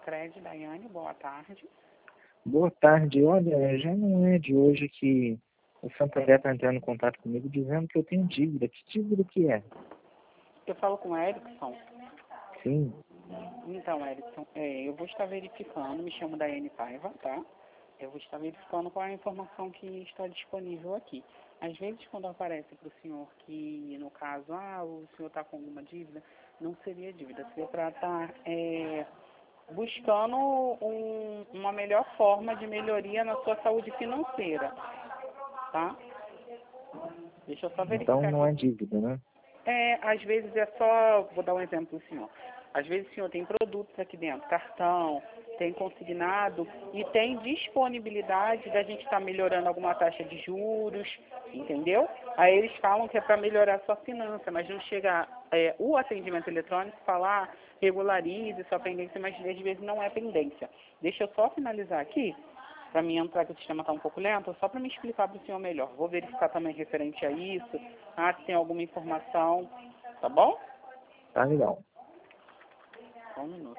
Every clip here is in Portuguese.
Sicredi, Daiane, boa tarde. Boa tarde. Olha, já não é de hoje que o Santander está entrando em contato comigo dizendo que eu tenho dívida. Que dívida que é? Eu falo com o Erickson. Sim. Então, Erickson, eu vou estar verificando, me chamo Daiane Paiva, tá? Eu vou estar verificando qual é a informação que está disponível aqui. Às vezes, quando aparece para o senhor que, no caso, o senhor está com alguma dívida, não seria dívida, seria para estar buscando uma melhor forma de melhoria na sua saúde financeira, tá? Deixa eu só verificar Então não é aqui. dívida, né? Às vezes é só, vou dar um exemplo do senhor. Às vezes o senhor tem produtos aqui dentro, cartão, tem consignado e tem disponibilidade da gente estar melhorando alguma taxa de juros, entendeu? Aí eles falam que é para melhorar a sua finança, mas não chega o atendimento eletrônico falar regularize sua pendência, mas às vezes não é pendência. Deixa eu só finalizar aqui, para mim entrar que o sistema está um pouco lento, só para me explicar para o senhor melhor. Vou verificar também referente a isso, se tem alguma informação, tá bom? Tá legal. Só um minuto.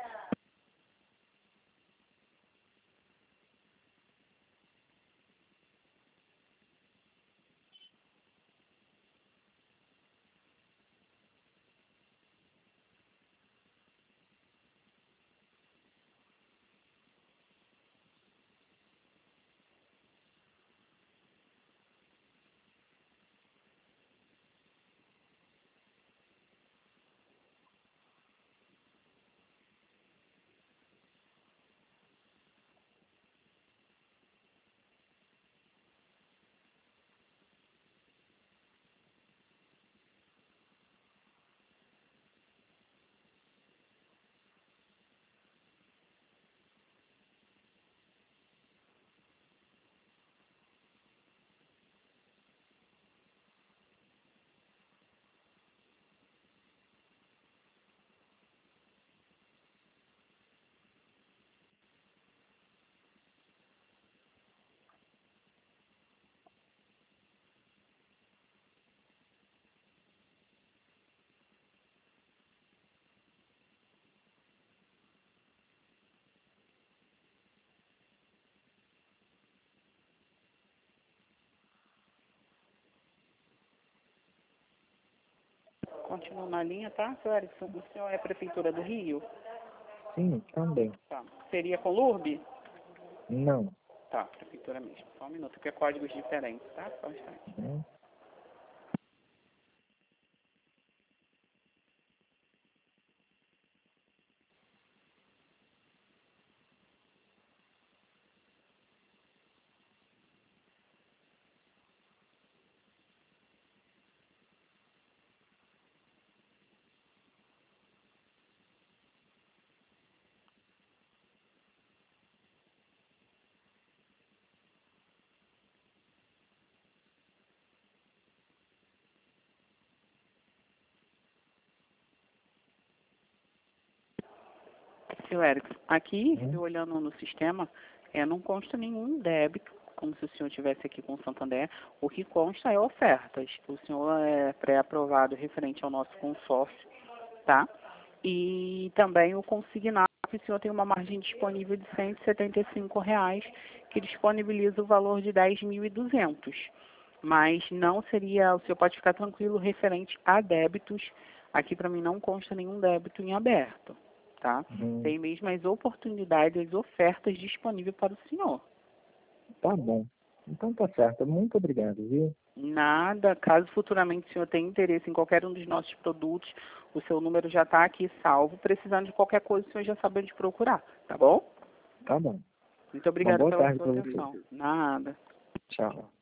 Continua na linha, tá, seu Erickson? O senhor é Prefeitura do Rio? Sim, também. Tá. Seria com LURB? Não. Tá, Prefeitura mesmo. Só um minuto, porque é códigos diferentes, tá? Só um instante. Seu Erickson, aqui, eu olhando no sistema, não consta nenhum débito, como se o senhor estivesse aqui com o Santander. O que consta é ofertas. O senhor é pré-aprovado referente ao nosso consórcio, tá? E também o consignado, que o senhor tem uma margem disponível de R$ 175, que disponibiliza o valor de 10.200. Mas não seria, o senhor pode ficar tranquilo referente a débitos. Aqui para mim não consta nenhum débito em aberto, tá? Tem mesmo as oportunidades, as ofertas disponíveis para o senhor. Tá bom. Então tá certo. Muito obrigado, viu? Nada, caso futuramente o senhor tenha interesse em qualquer um dos nossos produtos, o seu número já está aqui salvo. Precisando de qualquer coisa, o senhor já sabe onde procurar, tá bom? Tá bom. Muito Uma obrigada boa pela tarde sua para você. atenção. Nada. Tchau.